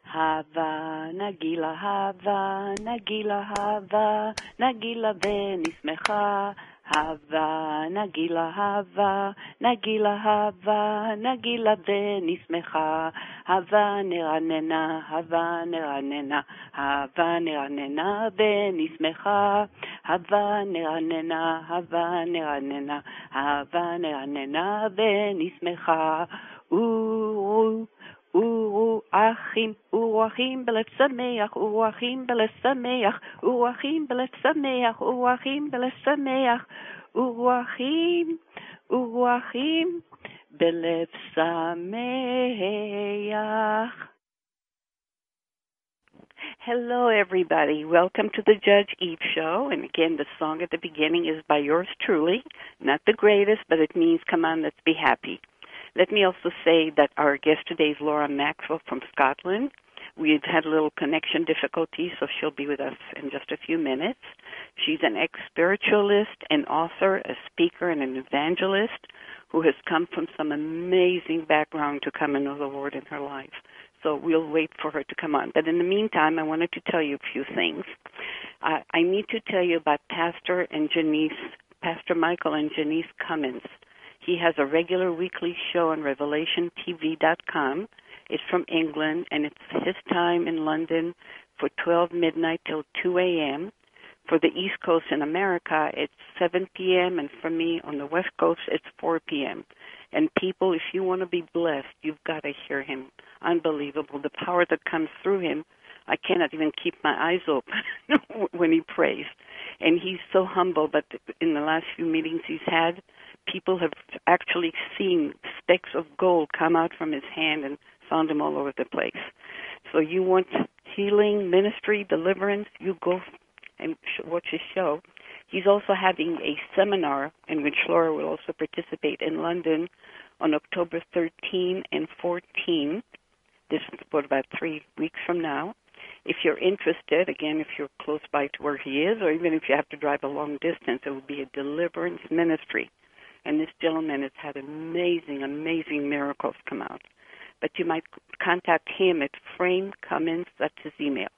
Hava, Nagila, Hava, Nagila, Hava, Nagila ונשמחה. Hava, Nagila, Hava, Nagila, Hava, Nagila ונשמחה. Hava נרננה, Hava נרננה, Hava נרננה ונשמחה. Hava נרננה, Hava נרננה, Hava נרננה ונשמחה. Uruachim, Uruachim belev sameach, Uruachim belev sameach, Uruachim belev sameach, Uruachim belev sameach, Uruachim, Uruachim belev sameach. Hello, everybody. Welcome to the Judge Eve Show. And again, the song at the beginning is by yours truly. Not the greatest, but it means, come on, let's be happy. Let me also say that our guest today is Laura Maxwell from Scotland. We've had a little connection difficulty, so she'll be with us in just a few minutes. She's an ex-spiritualist, an author, a speaker, and an evangelist who has come from some amazing background to come and know the Lord in her life. So we'll wait for her to come on. But in the meantime, I wanted to tell you a few things. I need to tell you about Pastor Michael and Janice Cummins. He has a regular weekly show on RevelationTV.com. It's from England, and it's his time in London for 12 midnight till 2 a.m. For the East Coast in America, it's 7 p.m., and for me on the West Coast, it's 4 p.m. And people, if you want to be blessed, you've got to hear him. Unbelievable. The power that comes through him, I cannot even keep my eyes open when he prays. And he's so humble, but in the last few meetings he's had, people have actually seen specks of gold come out from his hand and found him all over the place. So you want healing, ministry, deliverance, you go and watch his show. He's also having a seminar in which Laura will also participate in London on October 13 and 14. This is about 3 weeks from now. If you're interested, again, if you're close by to where he is, or even if you have to drive a long distance, it will be a deliverance ministry. And this gentleman has had amazing, amazing miracles come out. But you might contact him at Frame Cummins, that's his email,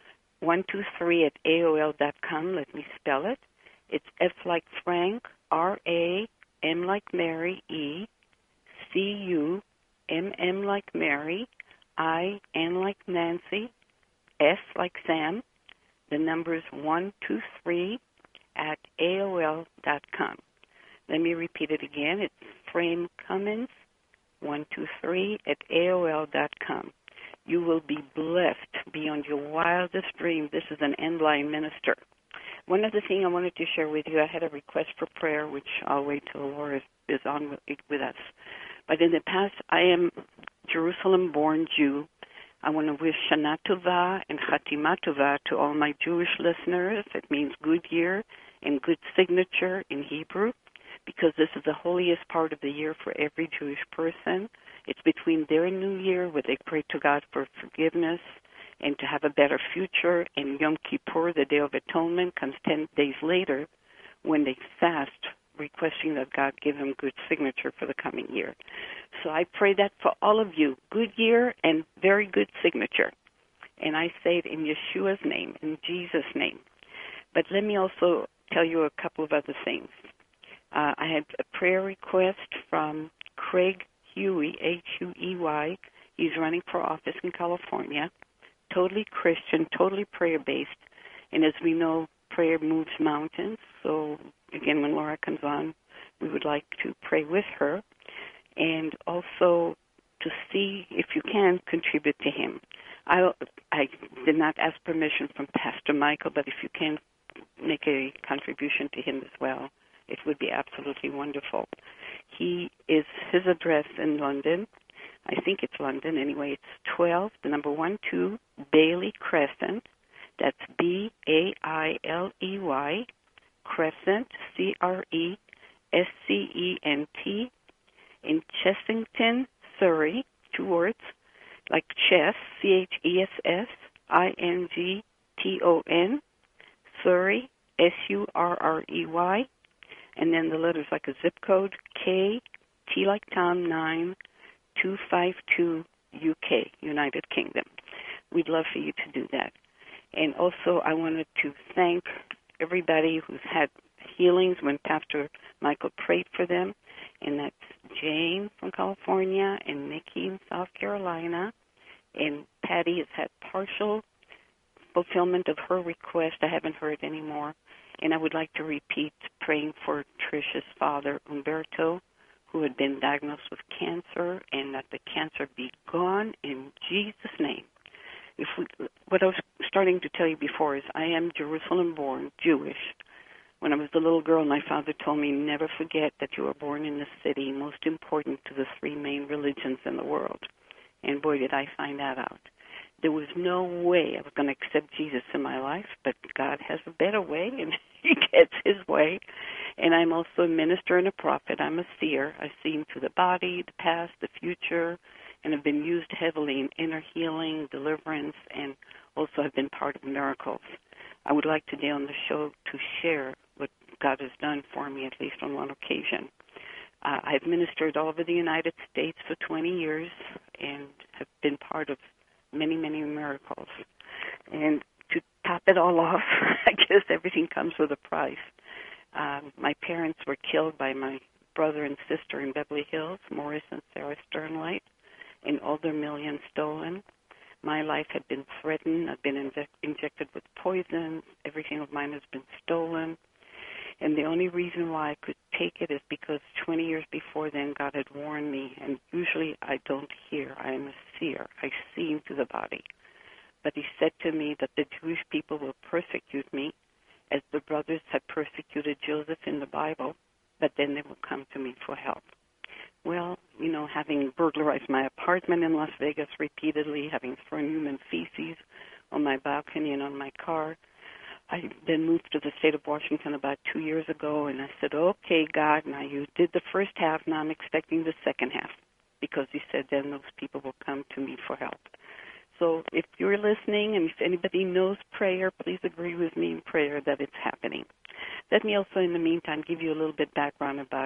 123@AOL.com. Let me spell it. It's F like Frank, R-A-M like Mary, E, C-U-M-M like Mary, I-N like Nancy, S like Sam. The number is 123@AOL.com. Let me repeat it again. It's Frame Cummins, 123@AOL.com. You will be blessed beyond your wildest dreams. This is an end-line minister. One other thing I wanted to share with you, I had a request for prayer, which I'll wait till Laura is on with us. But in the past, I am Jerusalem-born Jew. I want to wish Shana Tova and Chatima Tova to all my Jewish listeners. It means good year and good signature in Hebrew, because this is the holiest part of the year for every Jewish person. It's between their new year, where they pray to God for forgiveness and to have a better future, and Yom Kippur, the Day of Atonement, comes 10 days later when they fast, requesting that God give them good signature for the coming year. So I pray that for all of you, good year and very good signature. And I say it in Yeshua's name, in Jesus' name. But let me also tell you a couple of other things. I had a prayer request from Craig Huey, Huey. He's running for office in California. Totally Christian, totally prayer-based. And as we know, prayer moves mountains. So, again, when Laura comes on, we would like to pray with her. And also to see if you can contribute to him. I did not ask permission from Pastor Michael, but if you can make a contribution to him as well, it would be absolutely wonderful. His address in London, I think it's London anyway, it's 12, the number 12, Bailey Crescent. That's B-A-I-L-E-Y, Crescent, C-R-E-S-C-E-N-T, in Chessington, Surrey, 2 words, like chess, C-H-E-S-S-I-N-G-T-O-N, Surrey, S-U-R-R-E-Y, and then the letters like a zip code, K, T like Tom, 9252, UK, United Kingdom. we'd love for you to do that. And also, I wanted to thank everybody who's had healings when Pastor Michael prayed for them, and that's Jane from California and Nikki in South Carolina, and Patty has had partial fulfillment of her request. I haven't heard any more. And I would like to repeat praying for Tricia's father, Umberto, who had been diagnosed with cancer, and that the cancer be gone in Jesus' name. What I was starting to tell you before is I am Jerusalem-born, Jewish. When I was a little girl, my father told me, never forget that you were born in the city, most important to the three main religions in the world. And boy, did I find that out. There was no way I was going to accept Jesus in my life, but God has a better way, and he gets his way. And I'm also a minister and a prophet. I'm a seer. I see into the body, the past, the future, and have been used heavily in inner healing, deliverance, and also have been part of miracles. I would like today on the show to share what God has done for me, at least on one occasion. I've ministered all over the United States for 20 years and have been part of many, many miracles. And to top it all off, I guess everything comes with a price. My parents were killed by my brother and sister in Beverly Hills, Morris and Sarah Sternlight, and all their millions stolen. My life had been threatened. I've been injected with poison. Everything of mine has been stolen. And the only reason why I could take it is because 20 years before then, God had warned me. And usually I don't hear. I am a seer. I see into the body. But he said to me that the Jewish people will persecute me as the brothers had persecuted Joseph in the Bible, but then they will come to me for help. Well, having burglarized my apartment in Las Vegas repeatedly, having thrown human feces on my balcony and on my car, I then moved to the state of Washington about 2 years ago, and I said, okay, God, now you did the first half, now I'm expecting the second half, because you said then those people will come to me for help. So if you're listening and if anybody knows prayer, please agree with me in prayer that it's happening. Let me also, in the meantime, give you a little bit background about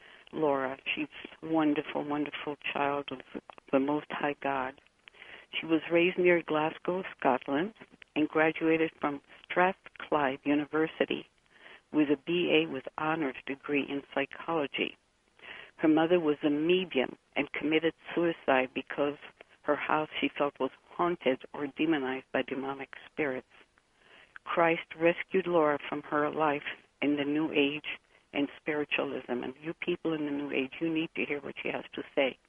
Laura. She's a wonderful, wonderful child of the Most High God. She was raised near Glasgow, Scotland, and graduated from Strathclyde University with a BA with honors degree in psychology. Her mother was a medium and committed suicide because her house, she felt, was haunted or demonized by demonic spirits. Christ rescued Laura from her life in the New Age and spiritualism. And you people in the New Age, you need to hear what she has to say.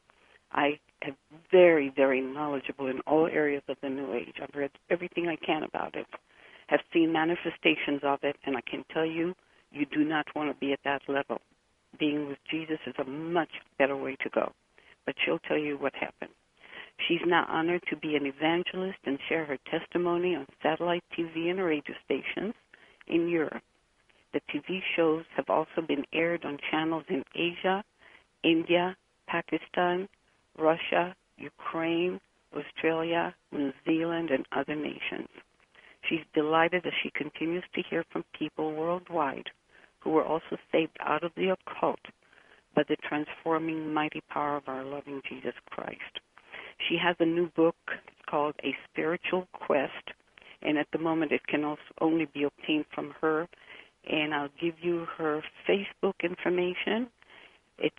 I am very, very knowledgeable in all areas of the New Age. I've read everything I can about it, have seen manifestations of it, and I can tell you, you do not want to be at that level. Being with Jesus is a much better way to go. But she'll tell you what happened. She's now honored to be an evangelist and share her testimony on satellite TV and radio stations in Europe. The TV shows have also been aired on channels in Asia, India, Pakistan, Russia, Ukraine, Australia, New Zealand, and other nations. She's delighted as she continues to hear from people worldwide who were also saved out of the occult by the transforming mighty power of our loving Jesus Christ. She has a new book called A Spiritual Quest, and at the moment it can also only be obtained from her. And I'll give you her Facebook information. It's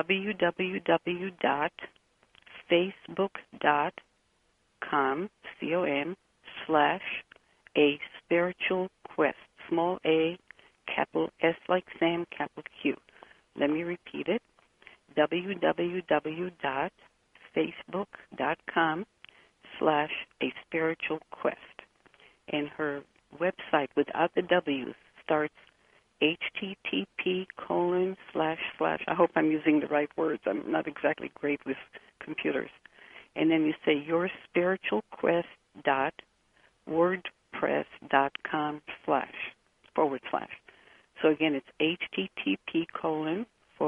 www.facebook.com, /A Spiritual Quest, small a, capital S like Sam, capital Q. Let me repeat it, www.facebook.com /A Spiritual Quest. And her website without the W's starts http:// I hope I'm using the right words. I'm not exactly great with computers. And then you say yourspiritualquest.wordpress.com / So again, it's http://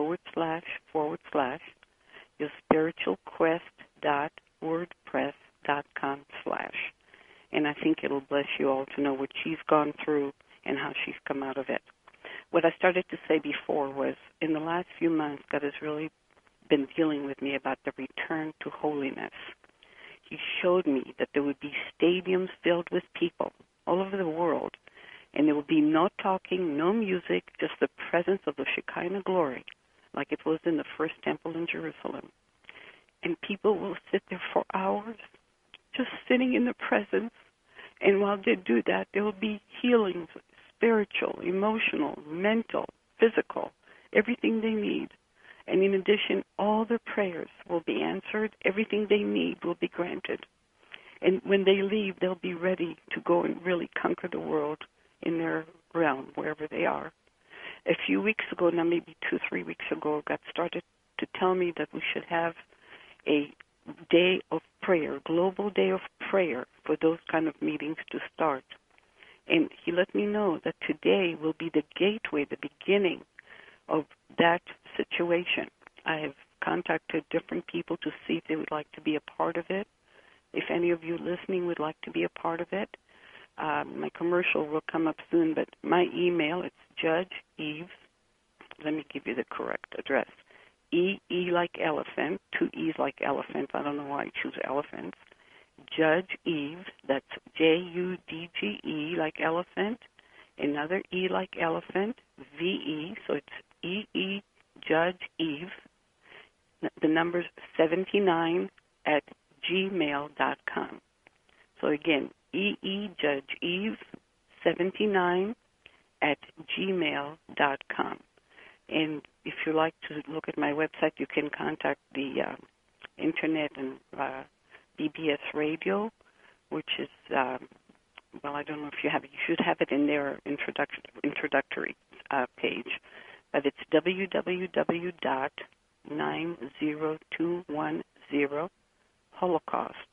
yourspiritualquest.wordpress.com / And I think it'll bless you all to know what she's gone through and how she's come out of it. What I started to say before was, in the last few months, God has really been dealing with me about the return to holiness. he showed me that there would be stadiums filled with people all over the world, and there will be no talking, no music, just the presence of the Shekinah glory, like it was in the first temple in Jerusalem. And people will sit there for hours, just sitting in the presence. And while they do that, there will be healings, spiritual, emotional, mental, physical, everything they need. And in addition, all their prayers will be answered. Everything they need will be granted. And when they leave, they'll be ready to go and really conquer the world in their realm, wherever they are. A few weeks ago, now maybe 2-3 weeks ago, God started to tell me that we should have a day of prayer, global day of prayer for those kind of meetings to start. And he let me know that today will be the gateway, the beginning of that situation. I have contacted different people to see if they would like to be a part of it. If any of you listening would like to be a part of it, my commercial will come up soon, but my email, it's Judge Eves. Let me give you the correct address. E like elephant, 2 E's like elephant. I don't know why I choose elephants. Judge Eves, that's Judge like elephant, another E like elephant, VE, so it's EE Judge Eves. The number's 79 at gmail.com. So again, EE Judge Eves 79 at gmail.com. And if you like to look at my website, you can contact the internet and BBS Radio, which is, well, I don't know if you have it. You should have it in their introductory page. But it's www.90210 Holocaust,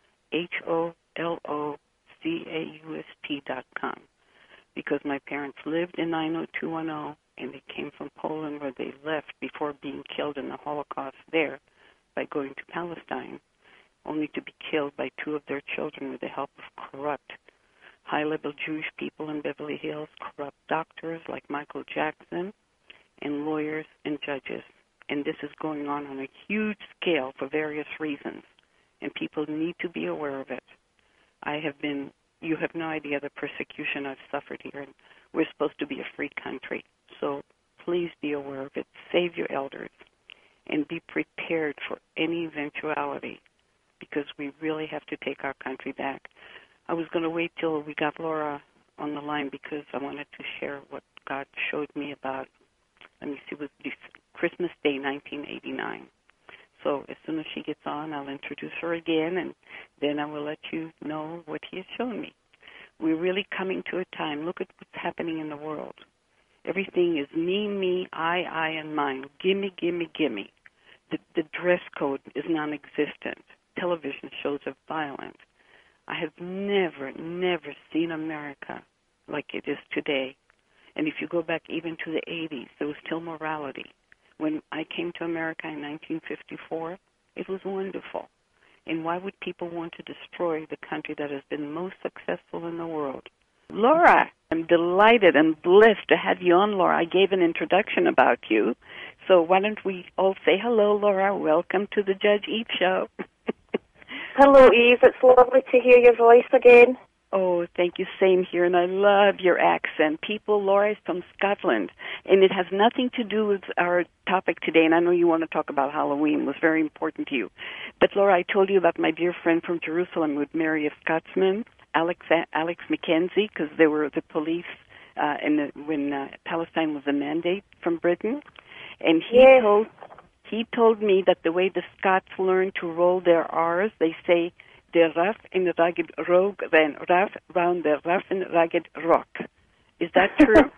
HOLOCAUST.com. Because my parents lived in 90210, and they came from Poland, where they left before being killed in the Holocaust there by going to Palestine, only to be killed by 2 of their children with the help of corrupt, high-level Jewish people in Beverly Hills, corrupt doctors like Michael Jackson, and lawyers and judges. And this is going on a huge scale for various reasons, and people need to be aware of it. You have no idea the persecution I've suffered here, and we're supposed to be a free country. So please be aware of it. Save your elders, and be prepared for any eventuality, because we really have to take our country back. I was going to wait till we got Laura on the line because I wanted to share what God showed me about, let me see, it was Christmas Day 1989. So as soon as she gets on, I'll introduce her again, and then I will let you know what he has shown me. We're really coming to a time. Look at what's happening in the world. Everything is me, I, and mine. Gimme, gimme, gimme. The dress code is non-existent. Television shows are violent. I have never seen America like it is today. And if you go back even to the 80s, there was still morality. When I came to America in 1954, it was wonderful. And why would people want to destroy the country that has been most successful in the world? Laura, I'm delighted and blessed to have you on, Laura. I gave an introduction about you. So why don't we all say hello, Laura. Welcome to the Judge Eve Show. Hello, Eve. It's lovely to hear your voice again. Oh, thank you. Same here. And I love your accent. Laura is from Scotland. And it has nothing to do with our topic today. And I know you want to talk about Halloween. It was very important to you. But, Laura, I told you about my dear friend from Jerusalem who would marry a Scotsman, Alex Mackenzie, because they were the police when Palestine was a mandate from Britain. And he told me that the way the Scots learn to roll their R's, they say, the rough and rugged rogue ran rough round the rough and rugged rock. Is that true?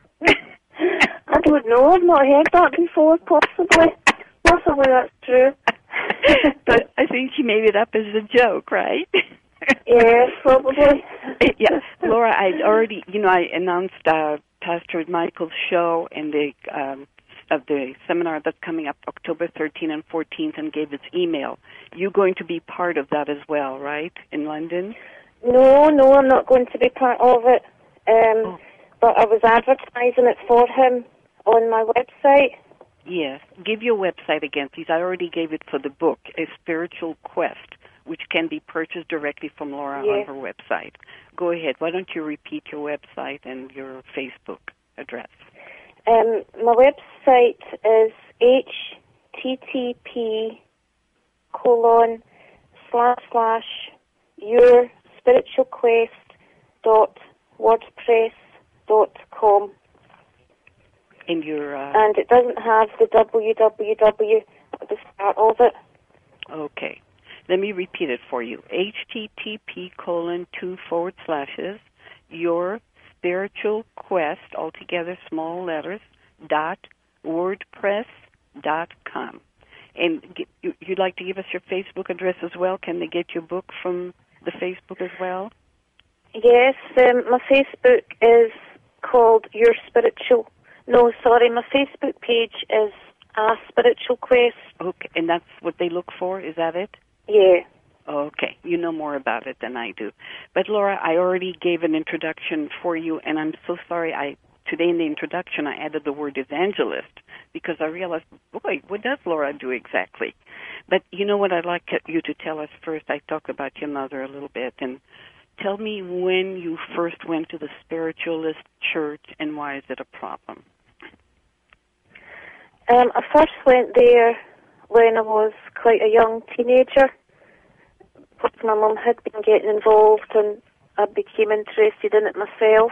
I don't know. I've not heard that before, possibly. Possibly that's true. But I think she made it up as a joke, right? Yes, probably. Yeah. Laura, I already, I announced Pastor Michael's show and of the seminar that's coming up October 13th and 14th, and gave its email. You're going to be part of that as well, right, in London? No, I'm not going to be part of it. But I was advertising it for him on my website. Yes. Give your website again, please. I already gave it for the book, A Spiritual Quest, which can be purchased directly from Laura on her website. Go ahead. Why don't you repeat your website and your Facebook address? My website is http://yourspiritualquest.wordpress.com. And it doesn't have the www at the start of it. Okay. Let me repeat it for you. http:// your spiritual quest, altogether small letters, .wordpress.com. And you'd like to give us your Facebook address as well? Can they get your book from the Facebook as well? Yes, my Facebook is called Your Spiritual. No, sorry, my Facebook page is A Spiritual Quest. Okay, and that's what they look for? Is that it? Yeah. Okay, you know more about it than I do. But Laura, I already gave an introduction for you, and I'm so sorry. Today in the introduction I added the word evangelist because I realized, boy, what does Laura do exactly? But you know what I'd like you to tell us first? I talk about your mother a little bit, and tell me when you first went to the spiritualist church and why is it a problem? I first went there when I was quite a young teenager. My mum had been getting involved and I became interested in it myself.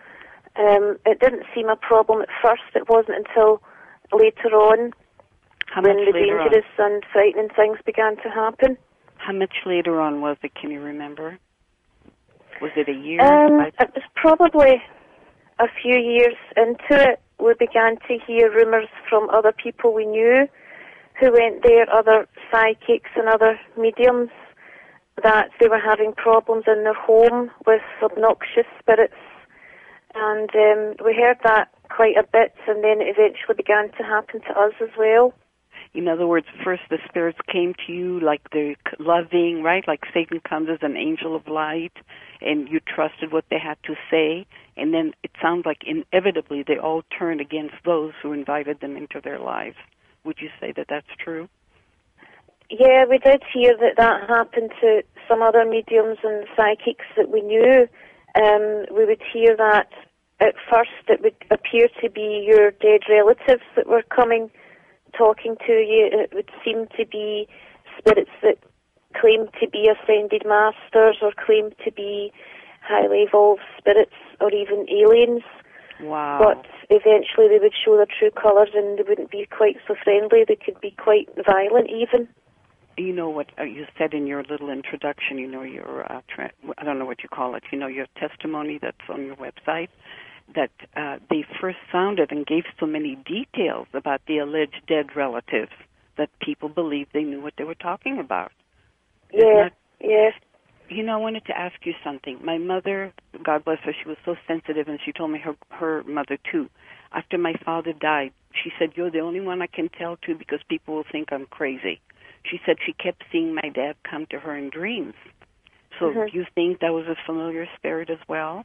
It didn't seem a problem at first. It wasn't until later on when the dangerous and frightening things began to happen. How much later on was it? Can you remember? Was it a year? It was probably a few years into it. We began to hear rumours from other people we knew who went there, other psychics and other mediums, that they were having problems in their home with obnoxious spirits. And we heard that quite a bit, and then it eventually began to happen to us as well. In other words, first the spirits came to you like they're loving, right? Like Satan comes as an angel of light, and you trusted what they had to say, and then it sounds like inevitably they all turned against those who invited them into their lives. Would you say that that's true? Yeah, we did hear that happened to some other mediums and psychics that we knew. We would hear that at first it would appear to be your dead relatives that were coming, talking to you. It would seem to be spirits that claimed to be ascended masters or claimed to be highly evolved spirits or even aliens. Wow. But eventually they would show their true colours and they wouldn't be quite so friendly. They could be quite violent even. You know what you said in your little introduction, you know, your, I don't know what you call it, you know, your testimony that's on your website, that they first sounded and gave so many details about the alleged dead relatives that people believed they knew what they were talking about. Yeah, yes. You know, I wanted to ask you something. My mother, God bless her, she was so sensitive, and she told me her mother, too. After my father died, she said, you're the only one I can tell to because people will think I'm crazy. She said she kept seeing my dad come to her in dreams. So do you think that was a familiar spirit as well?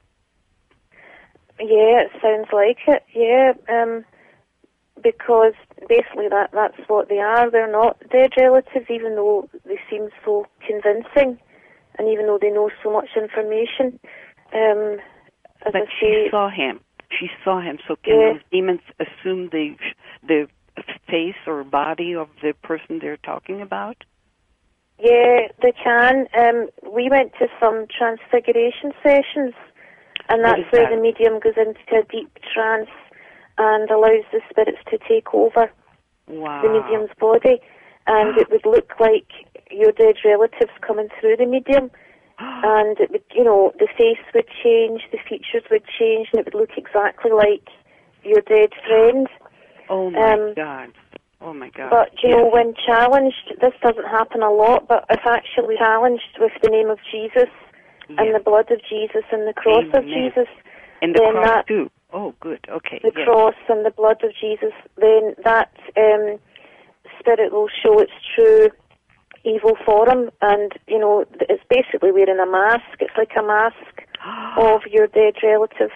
Yeah, it sounds like it, yeah. Because basically that's what they are. They're not dead relatives, even though they seem so convincing, and even though they know so much information. But she saw him. She saw him. So can those demons assume the face or body of the person they're talking about? Yeah, they can. We went to some transfiguration sessions, and that's where the medium goes into a deep trance and allows the spirits to take over the medium's body. And it would look like your dead relatives coming through the medium. And it would, you know, the face would change, the features would change, and it would look exactly like your dead friend. Oh, my God. Oh, my God. But, you know, when challenged, this doesn't happen a lot, but if actually challenged with the name of Jesus and the blood of Jesus and the cross of Jesus, and the cross, too. Oh, good. Okay. The cross and the blood of Jesus, then that spirit will show its true evil form, and, you know, it's basically wearing a mask. It's like a mask of your dead relative.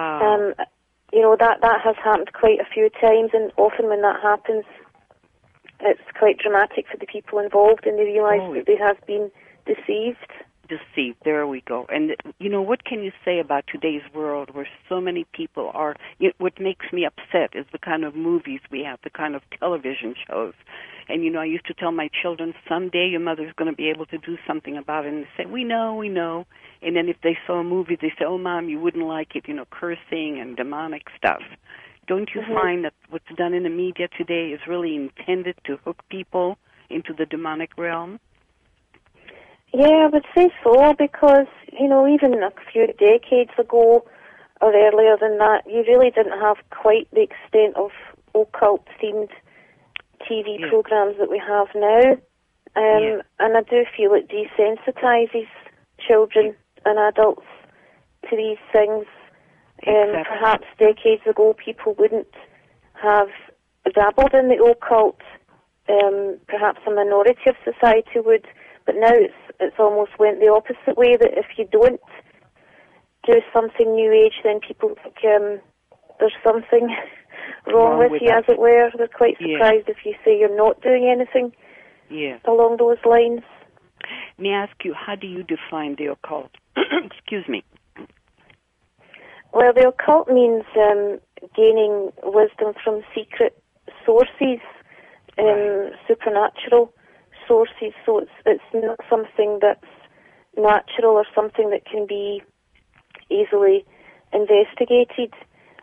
Wow. You know, that has happened quite a few times, and often when that happens, it's quite dramatic for the people involved, and they realise that they have been deceived. Deceived, there we go. And, what can you say about today's world where so many people are, what makes me upset is the kind of movies we have, the kind of television shows. And, I used to tell my children, someday your mother's going to be able to do something about it. And they say, we know. And then if they saw a movie, they say, oh, Mom, you wouldn't like it, cursing and demonic stuff. Don't you find that what's done in the media today is really intended to hook people into the demonic realm? Yeah, I would say so, because, even a few decades ago or earlier than that, you really didn't have quite the extent of occult-themed TV programs that we have now. And I do feel it desensitizes children and adults to these things. Perhaps decades ago people wouldn't have dabbled in the occult. Perhaps a minority of society would, but now it's almost went the opposite way, that if you don't do something New Age, then people think there's something wrong with you, as it were. They're quite surprised if you say you're not doing anything along those lines. May I ask you, how do you define the occult? Excuse me. Well, the occult means gaining wisdom from secret sources, supernatural sources. So it's not something that's natural or something that can be easily investigated.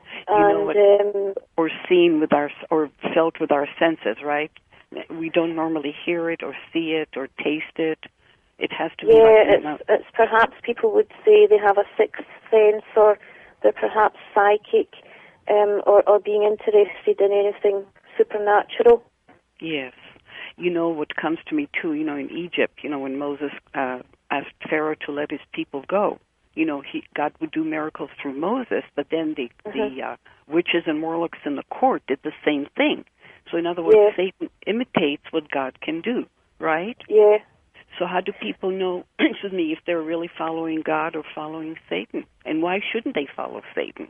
Or seen with or felt with our senses, right? We don't normally hear it or see it or taste it. It has to be. It's perhaps people would say they have a sixth sense, or they're perhaps psychic, or being interested in anything supernatural. Yes. What comes to me too, in Egypt, when Moses asked Pharaoh to let his people go, God would do miracles through Moses, but then the witches and warlocks in the court did the same thing. So in other words, Satan imitates what God can do, right? Yeah. So how do people know, if they're really following God or following Satan? And why shouldn't they follow Satan?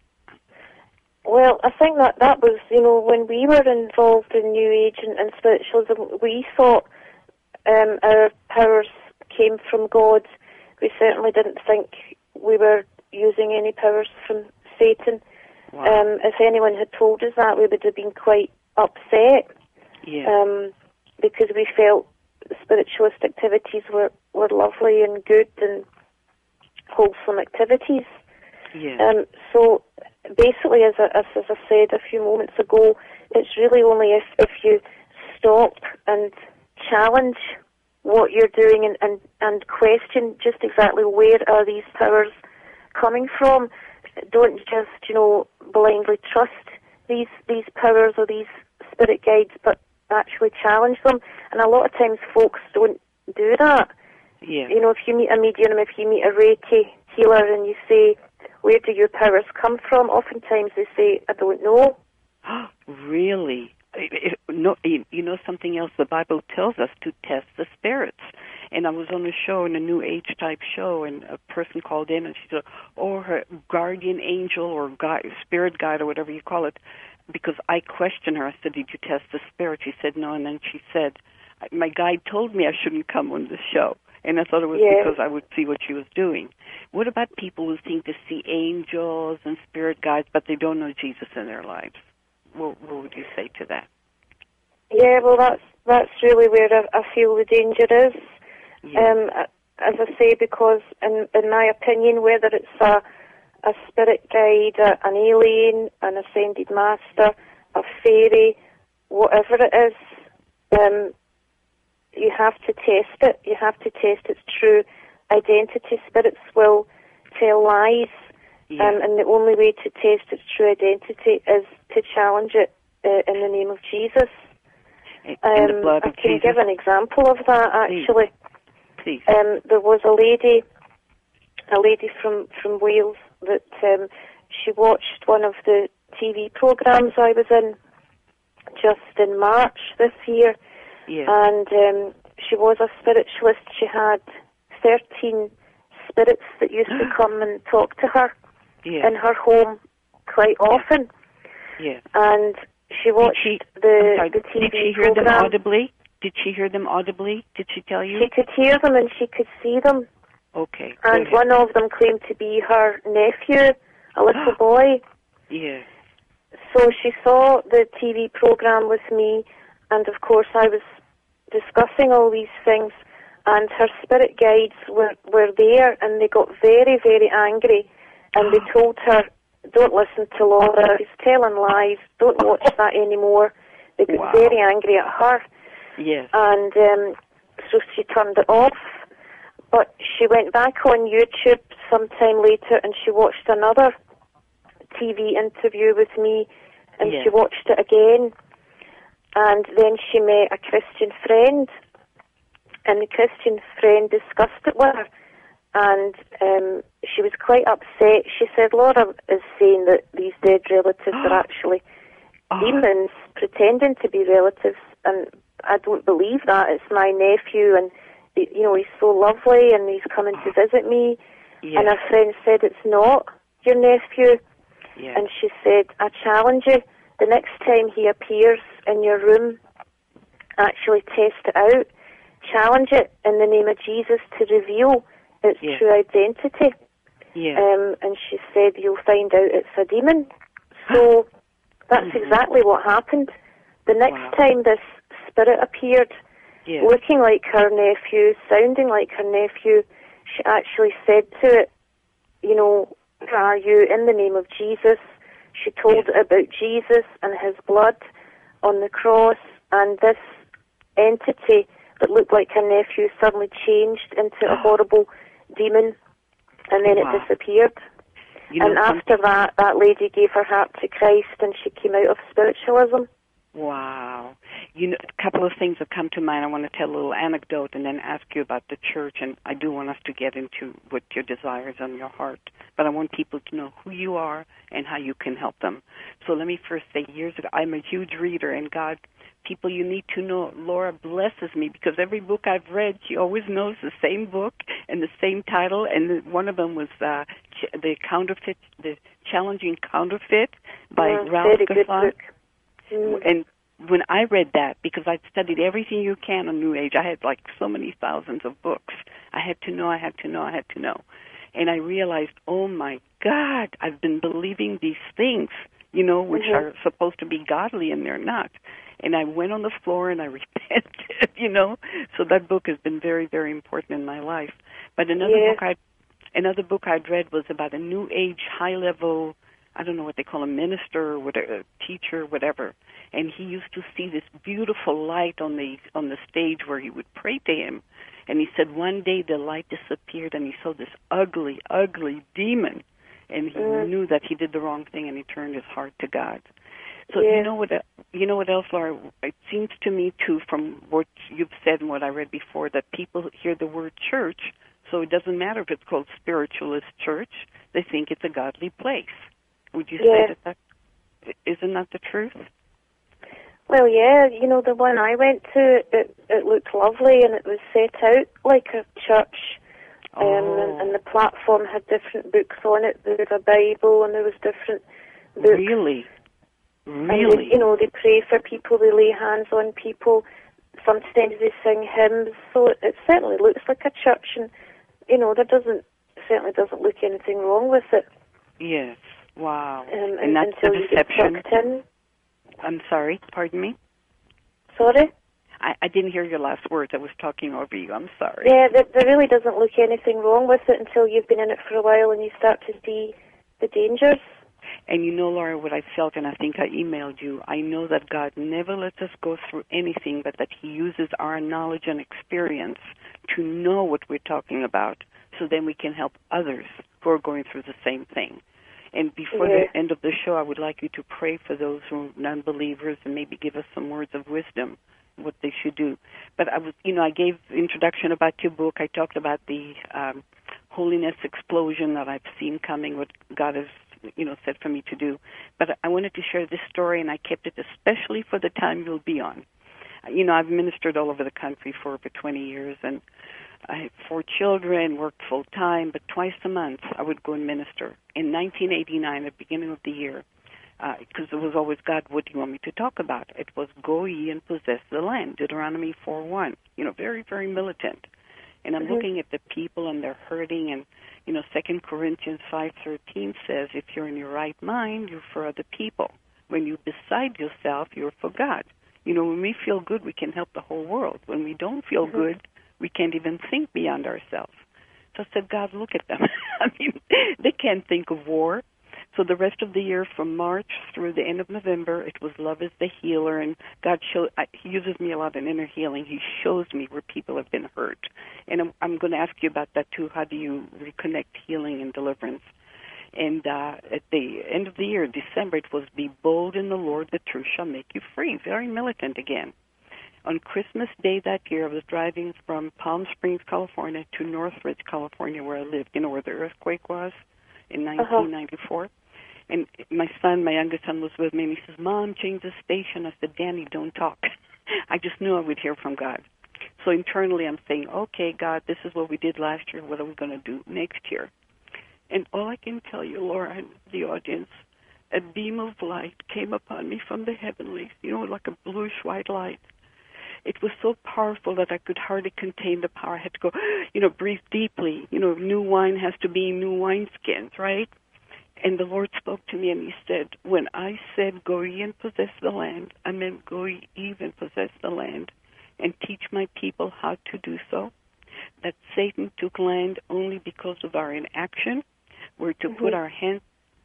Well, I think that was, when we were involved in New Age and spiritualism, we thought our powers came from God. We certainly didn't think we were using any powers from Satan. Wow. If anyone had told us that, we would have been quite upset. Yeah. Because we felt the spiritualist activities were lovely and good and wholesome activities. Yeah. So basically, as I said a few moments ago, it's really only if you stop and challenge what you're doing and question just exactly where are these powers coming from. Don't just, blindly trust these powers or these spirit guides, but actually challenge them. And a lot of times folks don't do that. Yeah. If you meet a medium, if you meet a Reiki healer and you say, where do your powers come from? Oftentimes they say, I don't know. Really? No, something else, the Bible tells us to test the spirits. And I was on a show, in a New Age type show, and a person called in and she said, her guardian angel or spirit guide or whatever you call it, because I questioned her. I said, did you test the spirit? She said, no. And then she said, my guide told me I shouldn't come on the show. And I thought it was because I would see what she was doing. What about people who think to see angels and spirit guides, but they don't know Jesus in their lives? What would you say to that? Yeah, well, that's really where I feel the danger is. Yeah. As I say, because in my opinion, whether it's a spirit guide, an alien, an ascended master, a fairy, whatever it is, you have to test it. You have to test its true identity. Spirits will tell lies, and the only way to test its true identity is to challenge it in the name of Jesus. In the blood of I can Jesus. give an example of that, actually. Please. There was a lady from Wales that she watched one of the TV programs I was in just in March this year. Yeah. And she was a spiritualist. She had 13 spirits that used to come and talk to her in her home quite often. Yeah. And she watched the TV Did she hear program. them audibly? Did she hear them audibly? Did she tell you? She could hear them and she could see them. Okay. And one of them claimed to be her nephew, a little boy. Yeah. So she saw the TV program with me, and of course I was discussing all these things, and her spirit guides were there, and they got very, very angry, and they told her, don't listen to Laura, she's telling lies, don't watch that anymore. They got very angry at her. Yes. And so she turned it off. But she went back on YouTube sometime later and she watched another TV interview with me, and she watched it again. And then she met a Christian friend, and the Christian friend discussed it with her. And she was quite upset. She said, Laura is saying that these dead relatives are actually demons pretending to be relatives, and I don't believe that. It's my nephew, and he's so lovely, and he's coming to visit me. Yes. And her friend said, it's not your nephew. Yes. And she said, I challenge you, the next time he appears in your room, actually test it out. Challenge it in the name of Jesus to reveal its true identity. And she said, you'll find out it's a demon. So that's exactly what happened. The next time this spirit appeared, looking like her nephew, sounding like her nephew, she actually said to it, who are you, in the name of Jesus? She told it about Jesus and his blood on the cross, and this entity that looked like her nephew suddenly changed into a horrible demon, and then it disappeared. And after that lady gave her heart to Christ, and she came out of spiritualism. Wow. A couple of things have come to mind. I want to tell a little anecdote and then ask you about the church, and I do want us to get into what your desires on your heart. But I want people to know who you are and how you can help them. So let me first say, years ago, I'm a huge reader, and God, people, you need to know, Laura blesses me, because every book I've read, she always knows the same book and the same title, and one of them was the Challenging Counterfeit by Ralph Gaffon. And when I read that, because I'd studied everything you can on New Age, I had like so many thousands of books. I had to know. And I realized, oh my God, I've been believing these things, which are supposed to be godly, and they're not. And I went on the floor and I repented, So that book has been very, very important in my life. But another book I'd read was about a New Age high-level, I don't know what they call a minister or a teacher, whatever. And he used to see this beautiful light on the stage where he would pray to him. And he said one day the light disappeared and he saw this ugly, ugly demon. And he knew that he did the wrong thing, and he turned his heart to God. So you know what else, Laura? It seems to me too, from what you've said and what I read before, that people hear the word church, so it doesn't matter if it's called spiritualist church. They think it's a godly place. Would you say that isn't that the truth? Well, the one I went to, it looked lovely, and it was set out like a church. And the platform had different books on it. There was a Bible, and there was different books. Really? Really? And, they pray for people, they lay hands on people. Sometimes they sing hymns. So it certainly looks like a church, and, there certainly doesn't look anything wrong with it. Yes. Wow. And that's the until deception. You get sucked in. I'm sorry, pardon me? Sorry? I didn't hear your last words. I was talking over you. I'm sorry. Yeah, there really doesn't look anything wrong with it until you've been in it for a while and you start to see the dangers. And Laura, what I felt, and I think I emailed you, I know that God never lets us go through anything, but that he uses our knowledge and experience to know what we're talking about, so then we can help others who are going through the same thing. And before the end of the show, I would like you to pray for those who are non-believers and maybe give us some words of wisdom, what they should do. But I gave introduction about your book. I talked about the holiness explosion that I've seen coming, what God has, said for me to do. But I wanted to share this story, and I kept it especially for the time you'll be on. I've ministered all over the country for over 20 years, and I had 4 children, worked full-time, but twice a month I would go and minister. In 1989, at the beginning of the year, because it was always, God, what do you want me to talk about? It was go ye and possess the land, Deuteronomy 4:1. Very, very militant. And I'm looking at the people and they're hurting, and 2 Corinthians 5:13 says, if you're in your right mind, you're for other people. When you're beside yourself, you're for God. When we feel good, we can help the whole world. When we don't feel good, we can't even think beyond ourselves. So I said, God, look at them. They can't think of war. So the rest of the year, from March through the end of November, it was Love is the Healer, and God He uses me a lot in inner healing. He shows me where people have been hurt. And I'm going to ask you about that, too. How do you reconnect healing and deliverance? And at the end of the year, December, it was Be Bold in the Lord, the truth shall make you free. Very militant again. On Christmas Day that year, I was driving from Palm Springs, California, to Northridge, California, where I lived, where the earthquake was in 1994. And my youngest son, was with me, and he says, Mom, change the station. I said, Danny, don't talk. I just knew I would hear from God. So internally I'm saying, okay, God, this is what we did last year. What are we going to do next year? And all I can tell you, Laura, and the audience, a beam of light came upon me from the heavenlies, like a bluish-white light. It was so powerful that I could hardly contain the power. I had to go, breathe deeply. New wine has to be new wineskins, right? And the Lord spoke to me, and He said, when I said, go ye and possess the land, I meant go ye even possess the land and teach my people how to do so. That Satan took land only because of our inaction. We're to put our hands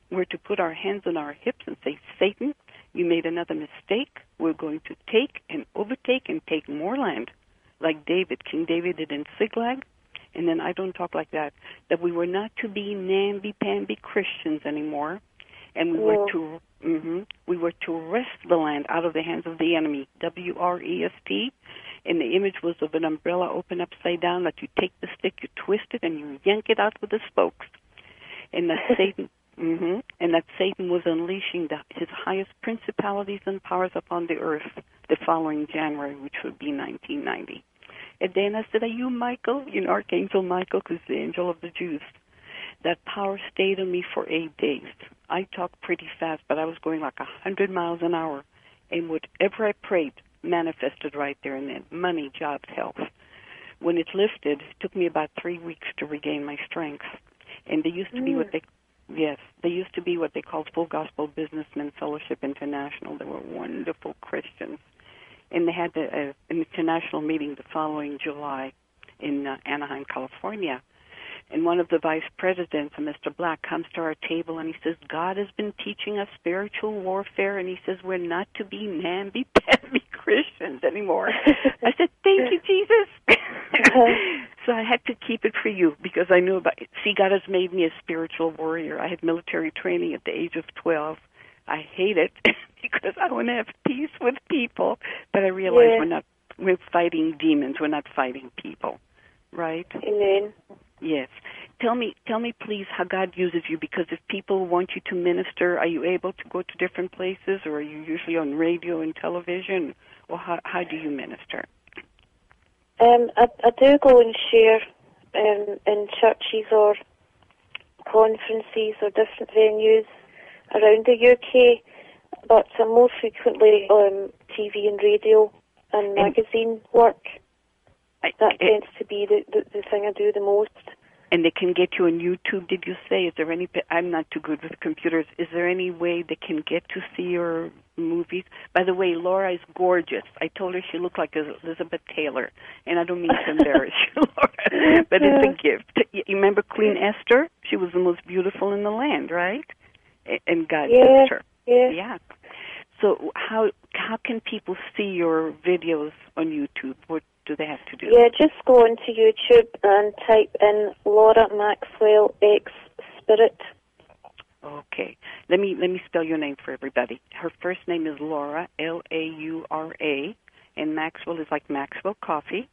on our hips and say, Satan, you made another mistake. We're going to take and overtake and take more land, like King David did in Ziklag. And then I don't talk like that we were not to be namby-pamby Christians anymore, and we were to wrest the land out of the hands of the enemy, W-R-E-S-T, and the image was of an umbrella open upside down, that you take the stick, you twist it, and you yank it out with the spokes. And that Satan was unleashing his highest principalities and powers upon the earth the following January, which would be 1990. And then I said, are you Michael? Archangel Michael, because the angel of the Jews. That power stayed on me for 8 days. I talked pretty fast, but I was going like 100 miles an hour. And whatever I prayed manifested right there and then. Money, jobs, health. When it lifted, it took me about 3 weeks to regain my strength. And they used to be what they called Full Gospel Businessmen Fellowship International. They were wonderful Christians. And they had an international meeting the following July in Anaheim, California. And one of the vice presidents, Mr. Black, comes to our table and he says, God has been teaching us spiritual warfare, and he says we're not to be namby-pamby Christians anymore. I said, thank you, Jesus. So I had to keep it for you because I knew about it. See, God has made me a spiritual warrior. I had military training at the age of 12. I hate it because I want to have peace with people, but I realize we're fighting demons. We're not fighting people, right? Amen. Yes. Tell me, please, how God uses you, because if people want you to minister, are you able to go to different places, or are you usually on radio and television, or how do you minister? I do go and share in churches or conferences or different venues around the UK, but I'm more frequently on TV and radio and magazine work. That tends to be the thing I do the most. And they can get you on YouTube, did you say? Is there any? I'm not too good with computers. Is there any way they can get to see your movies? By the way, Laura is gorgeous. I told her she looked like Elizabeth Taylor, and I don't mean to embarrass you, Laura, but it's a gift. You remember Queen Esther? She was the most beautiful in the land, right? And God used her. Yeah. So how can people see your videos on YouTube? What do they have to do? Yeah, just go onto YouTube and type in Laura Maxwell X Spirit. Okay. Let me spell your name for everybody. Her first name is Laura, Laura, and Maxwell is like Maxwell Coffee,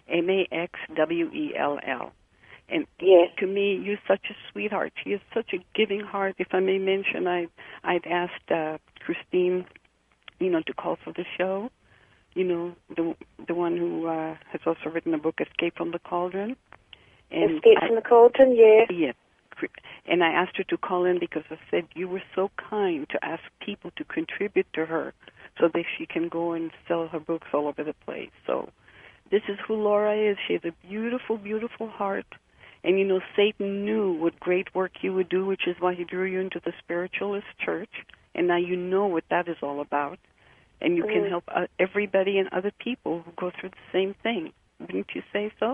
Maxwell. And to me, you're such a sweetheart. She has such a giving heart. If I may mention, I'd asked Christine, to call for the show. The one who has also written a book, Escape from the Cauldron. Escape from the Cauldron, yeah. Yes. And I asked her to call in because I said, you were so kind to ask people to contribute to her so that she can go and sell her books all over the place. So this is who Laura is. She has a beautiful, beautiful heart. And, you know, Satan knew what great work you would do, which is why he drew you into the Spiritualist Church. And now you know what that is all about. And you can help everybody and other people who go through the same thing. Wouldn't you say so?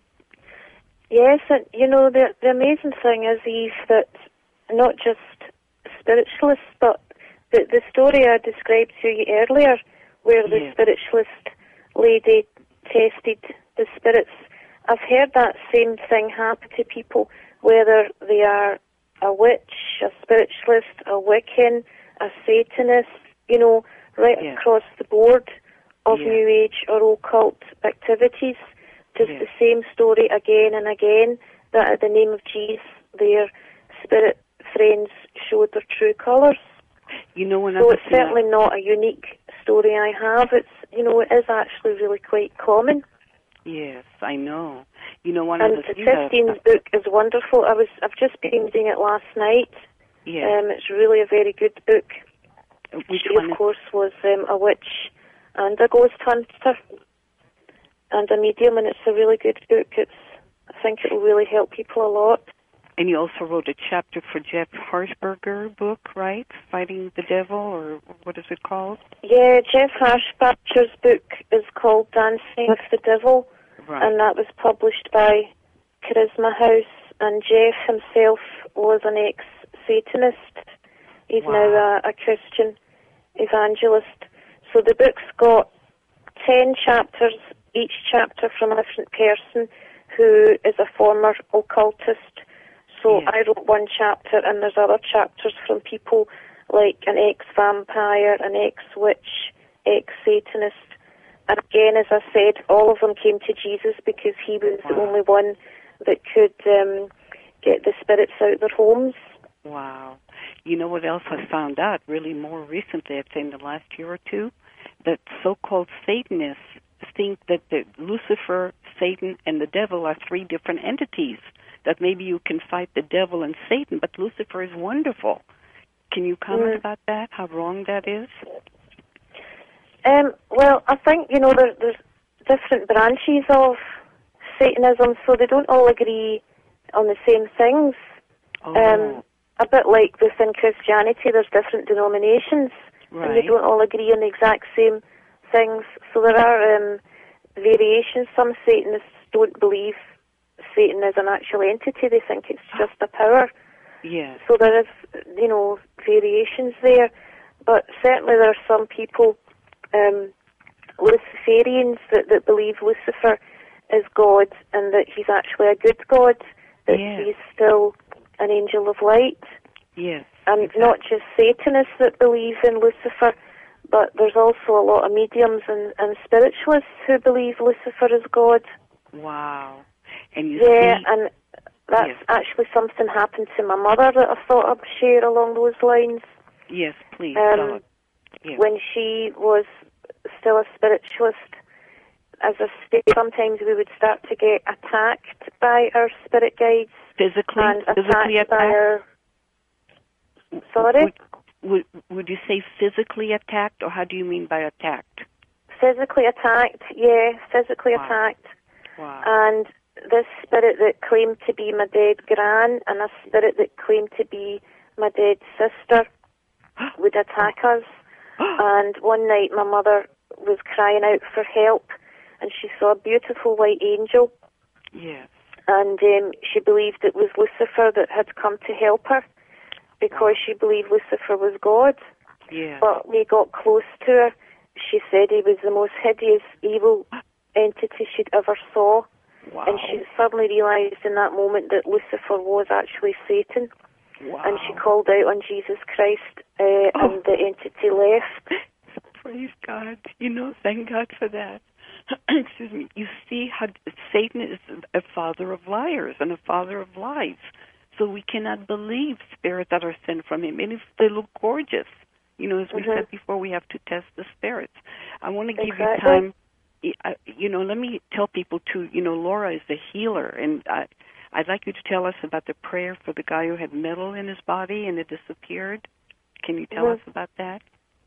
Yes, and, you know, the amazing thing is, Eve, that not just spiritualists, but the story I described to you earlier, where the spiritualist lady tested the spirits, I've heard that same thing happen to people, whether they are a witch, a spiritualist, a Wiccan, a Satanist, you know, right across the board of New Age or occult activities. Just the same story again and again, that at the name of Jesus, their spirit friends showed their true colours. You know, so it's certainly not a unique story I have. It's, you know, it is actually really quite common. Yes, I know. You know, and the Christine's book is wonderful. I've just been reading it last night. Yeah. It's really a very good book. She, of course, was a witch and a ghost hunter and a medium, and it's a really good book. I think it will really help people a lot. And you also wrote a chapter for Jeff Harshberger book, right? Fighting the Devil, or what is it called? Yeah, Jeff Harshberger's book is called Dancing with the Devil, and that was published by Charisma House. And Jeff himself was an ex-Satanist. He's now a Christian evangelist. So the book's got 10 chapters, each chapter from a different person who is a former occultist. So I wrote one chapter, and there's other chapters from people like an ex-vampire, an ex-witch, ex-Satanist. And again, as I said, all of them came to Jesus because he was the only one that could get the spirits out of their homes. Wow. You know what else I found out really more recently, I'd say in the last year or two, that so-called Satanists think that Lucifer, Satan, and the devil are three different entities, that maybe you can fight the devil and Satan, but Lucifer is wonderful. Can you comment about that, how wrong that is? Well, I think, you know, there's different branches of Satanism, so they don't all agree on the same things. A bit like within Christianity, there's different denominations, and they don't all agree on the exact same things. So there are variations. Some Satanists don't believe Satan is an actual entity. They think it's just a power. Yes. So there is, you know, variations there. But certainly there are some people, Luciferians, that believe Lucifer is God and that he's actually a good God, that he's still an angel of light. Yes. And not just Satanists that believe in Lucifer, but there's also a lot of mediums and spiritualists who believe Lucifer is God. Wow. And you see, and that's actually something happened to my mother that I thought I'd share along those lines. Yes, please. When she was still a spiritualist, as I say, sometimes we would start to get attacked by our spirit guides. Physically attacked? By our... Sorry? Would you say physically attacked, or how do you mean by attacked? Physically attacked, physically attacked. Wow. And this spirit that claimed to be my dead gran and a spirit that claimed to be my dead sister would attack us. And one night my mother was crying out for help, and she saw a beautiful white angel. Yes. And she believed it was Lucifer that had come to help her, because she believed Lucifer was God. Yeah. But when we got close to her, she said he was the most hideous, evil entity she'd ever saw. Wow. And she suddenly realized in that moment that Lucifer was actually Satan. Wow. And she called out on Jesus Christ, and the entity left. Praise God. You know, thank God for that. Excuse me. You see how Satan is a father of liars and a father of lies. So we cannot believe spirits that are sent from him, and if they look gorgeous. You know, as we said before, we have to test the spirits. I want to give you time. You know, let me tell people, too, you know, Laura is a healer, and I'd like you to tell us about the prayer for the guy who had metal in his body and it disappeared. Can you tell us about that?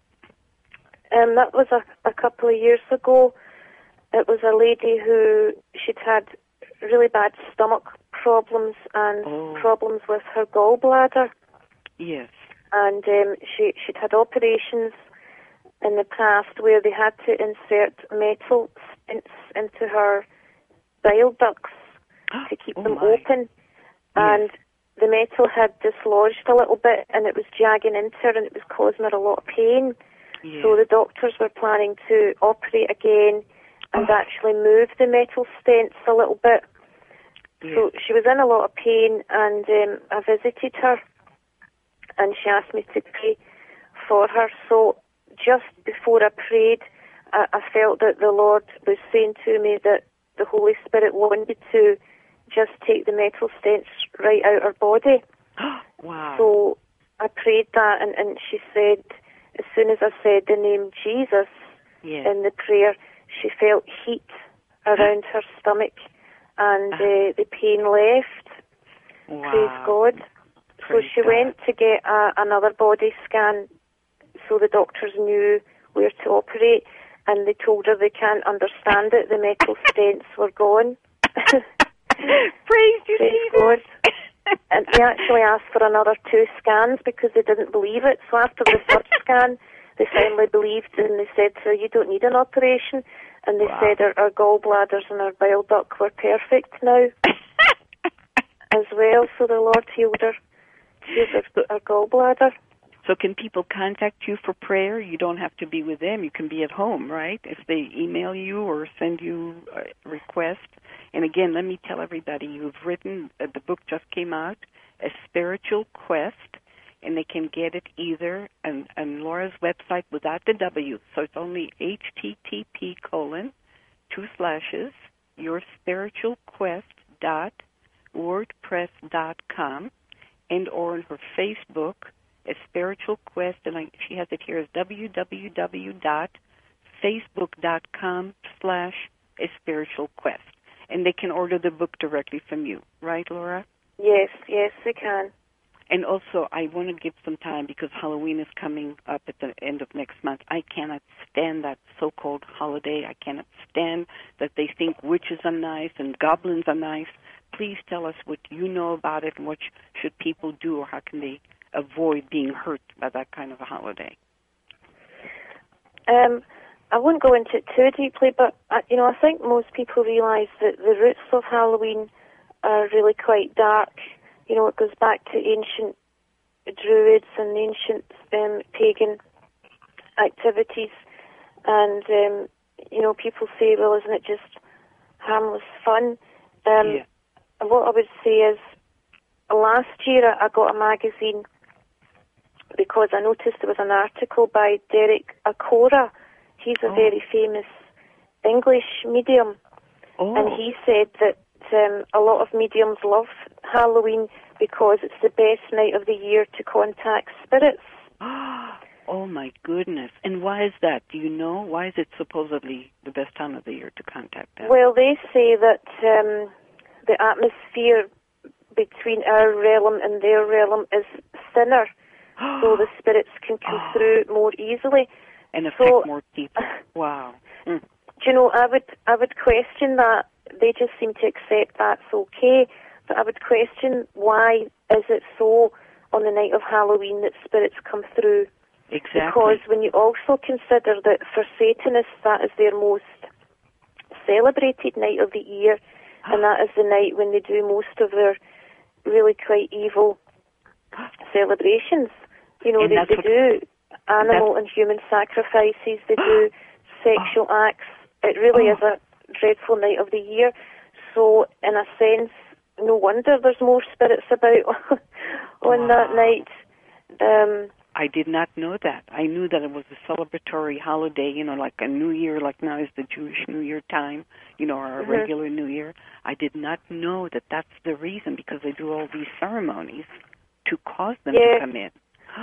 That was a couple of years ago. It was a lady who she'd had really bad stomach problems and problems with her gallbladder. Yes. And she'd had operations in the past where they had to insert metal stents into her bile ducts to keep them open. And the metal had dislodged a little bit and it was jagging into her and it was causing her a lot of pain. Yes. So the doctors were planning to operate again and actually move the metal stents a little bit. Yes. So she was in a lot of pain and I visited her and she asked me to pray for her. So just before I prayed, I felt that the Lord was saying to me that the Holy Spirit wanted to just take the metal stents right out her body. Wow. So I prayed that and she said, as soon as I said the name Jesus in the prayer, she felt heat around her stomach and the pain left. Wow. Praise God. So she went to get another body scan so the doctors knew where to operate, and they told her they can't understand it. The metal stents were gone. Praise God. And they actually asked for another 2 scans because they didn't believe it. So after the third scan, they finally believed and they said, so you don't need an operation. And they said our gallbladders and our bile duct were perfect now as well. So the Lord healed her gallbladder. So can people contact you for prayer? You don't have to be with them. You can be at home, right? If they email you or send you a request. And again, let me tell everybody, you've written, the book just came out, A Spiritual Quest, and they can get it either on Laura's website without the W. So it's only http://yourspiritualquest.wordpress.com, and or on her Facebook, A Spiritual Quest, and she has it here as www.facebook.com/A-Spiritual-Quest. And they can order the book directly from you, right, Laura? Yes, they can. And also, I want to give some time because Halloween is coming up at the end of next month. I cannot stand that so-called holiday. I cannot stand that they think witches are nice and goblins are nice. Please tell us what you know about it and what should people do, or how can they avoid being hurt by that kind of a holiday. I won't go into it too deeply, but I think most people realise that the roots of Halloween are really quite dark. You know, it goes back to ancient Druids and ancient pagan activities, and people say, well, isn't it just harmless fun? And what I would say is, last year I got a magazine because I noticed there was an article by Derek Acora. He's a very famous English medium, and he said that a lot of mediums love Halloween because it's the best night of the year to contact spirits. Oh, my goodness. And why is that? Do you know? Why is it supposedly the best time of the year to contact them? Well, they say that the atmosphere between our realm and their realm is thinner, so the spirits can come through more easily. And affect more people. Wow. Do you know, I would question that. They just seem to accept that's okay, but I would question why is it so on the night of Halloween that spirits come through. Exactly. Because when you also consider that for Satanists that is their most celebrated night of the year, and that is the night when they do most of their really quite evil celebrations. You know, they do animal and human sacrifices, they do sexual acts. It really is a dreadful night of the year. So, in a sense, no wonder there's more spirits about on that night. I did not know that. I knew that it was a celebratory holiday, you know, like a New Year, like now is the Jewish New Year time, you know, or a regular New Year. I did not know that that's the reason, because they do all these ceremonies to cause them to come in.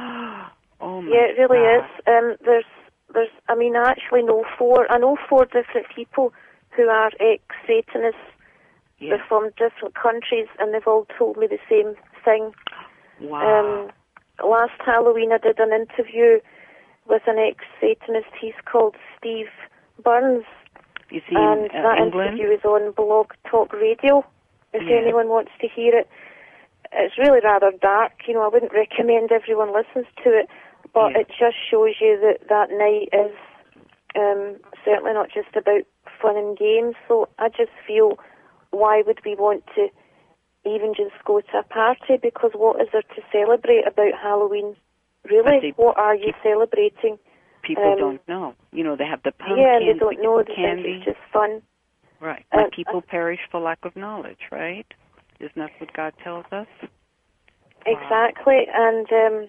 Oh my it really God. is. I actually know four different people who are ex-Satanists, They're from different countries, and they've all told me the same thing. Wow. Last Halloween, I did an interview with an ex-Satanist. He's called Steve Burns. Is he and in that England? interview is on Blog Talk Radio, if anyone wants to hear it. It's really rather dark. You know, I wouldn't recommend everyone listens to it, but it just shows you that that night is certainly not just about fun and games. So I just feel, why would we want to even just go to a party? Because what is there to celebrate about Halloween? Really, what are you celebrating? People don't know. You know, they have the pumpkins, yeah, they don't know. They candy. think it's just fun. Right. My people perish for lack of knowledge, right? Isn't that what God tells us? Exactly. And,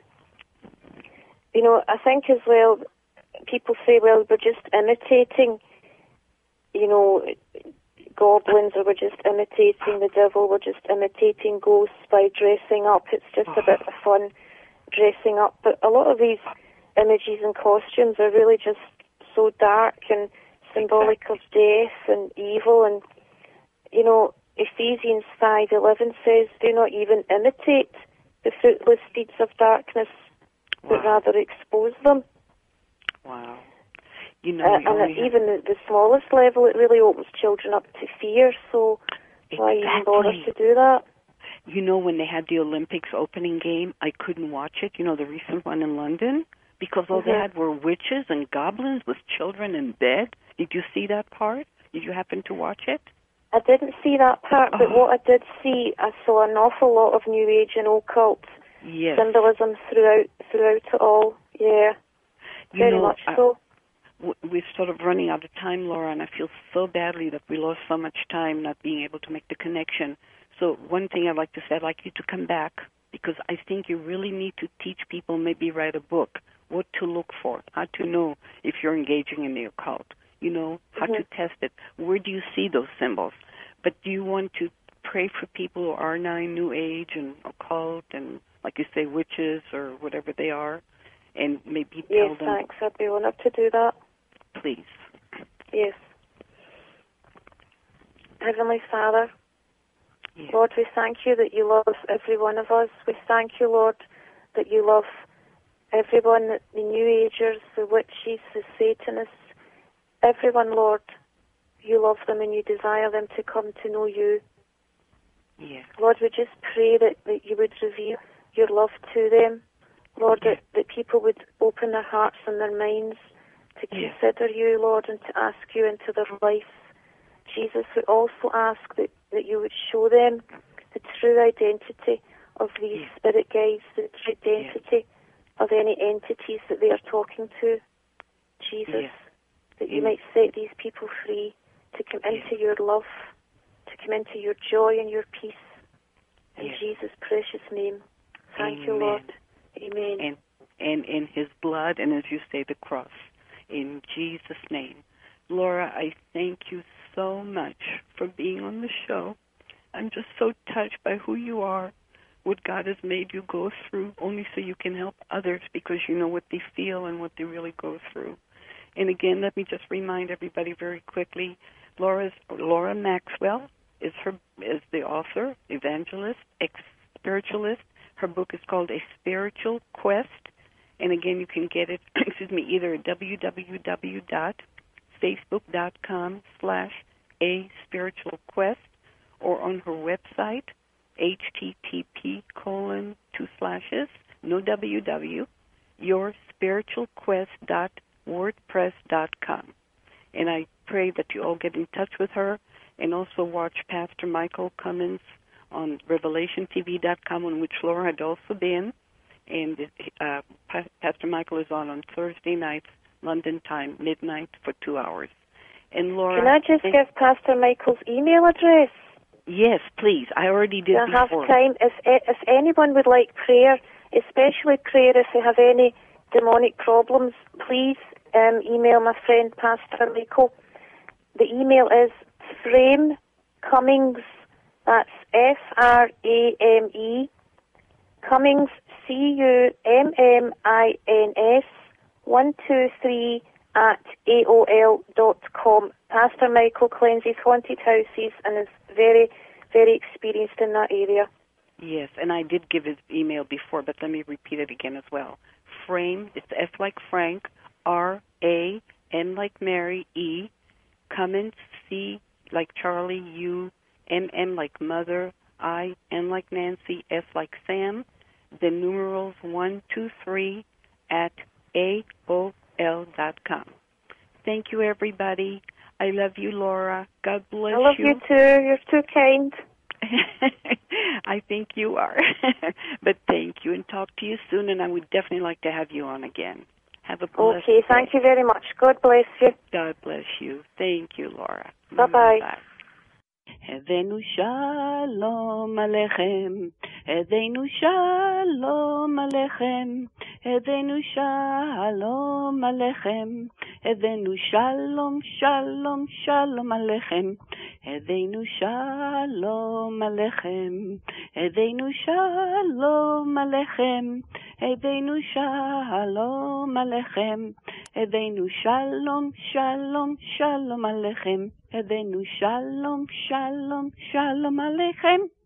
you know, I think as well, people say, well, we're just imitating, you know, goblins, or we're just imitating the devil, we're just imitating ghosts by dressing up. It's just a bit of fun dressing up. But a lot of these images and costumes are really just so dark and symbolic of death and evil. And, you know, Ephesians 5:11 says, do not even imitate the fruitless deeds of darkness, but rather expose them. Wow. You know, and even at the smallest level, it really opens children up to fear. So why even bother to do that? You know, when they had the Olympics opening game, I couldn't watch it, you know, the recent one in London, because all they had were witches and goblins with children in bed. Did you see that part? Did you happen to watch it? I didn't see that part, but what I did see, I saw an awful lot of New Age and occult symbolism throughout it all. Yeah, very much so. We're sort of running out of time, Laura, and I feel so badly that we lost so much time not being able to make the connection. So one thing I'd like to say, I'd like you to come back, because I think you really need to teach people, maybe write a book, what to look for, how to know if you're engaging in the occult, you know, how to test it. Where do you see those symbols? But do you want to pray for people who are now in New Age and occult and, like you say, witches or whatever they are, and maybe tell them? Yes, thanks. I'd be honored to do that. Please. Yes. Heavenly Father, Lord, we thank you that you love every one of us. We thank you, Lord, that you love everyone, the New Agers, the witches, the Satanists, everyone, Lord. You love them and you desire them to come to know you. Yes. Lord, we just pray that you would reveal your love to them. Lord, that people would open their hearts and their minds to consider you, Lord, and to ask you into their life. Jesus, we also ask that you would show them the true identity of these spirit guides, the true identity of any entities that they are talking to. Jesus, that you might set these people free to come into your love, to come into your joy and your peace. In Jesus' precious name. Thank you, Lord. Amen. And in his blood, and as you say, the cross. In Jesus' name. Laura, I thank you so much for being on the show. I'm just so touched by who you are, what God has made you go through, only so you can help others, because you know what they feel and what they really go through. And again, let me just remind everybody very quickly, Laura Maxwell is the author, evangelist, spiritualist. Her book is called A Spiritual Quest. And again, you can get it, either at www.facebook.com/A-Spiritual-Quest or on her website, yourspiritualquest.wordpress.com. And I pray that you all get in touch with her, and also watch Pastor Michael Cummins on RevelationTV.com, on which Laura had also been. And Pastor Michael is on Thursday nights, London time, midnight, for 2 hours. And Laura, can I just give Pastor Michael's email address? Yes, please. I already did before. I have time. If anyone would like prayer, especially prayer if they have any demonic problems, please email my friend Pastor Michael. The email is Frame Cummings. That's Frame Cummings, CUMMINS 123 at AOL.com. Pastor Michael cleanses haunted houses and is very, very experienced in that area. Yes, and I did give his email before, but let me repeat it again as well. Frame, it's F like Frank, R-A, M like Mary, E, Cummins, C like Charlie, U, M like Mother, I, N like Nancy, S like Sam, the numerals 123 at AOL.com. Thank you, everybody. I love you, Laura. God bless you. I love you too. You're too kind. I think you are. But thank you, and talk to you soon, and I would definitely like to have you on again. Have a blessed day. Okay, thank you very much. God bless you. God bless you. Thank you, Laura. Bye-bye. Bye. Hedenu shalom alechem, Hedenu shalom alechem, Hedenu shalom alechem, Hedenu shalom, shalom, shalom alechem, Hedenu shalom alechem, Hedenu shalom alechem, Hedenu shalom alechem, Hedenu shalom, shalom, shalom alechem, Hedenu shalom, shalom, shalom alechem.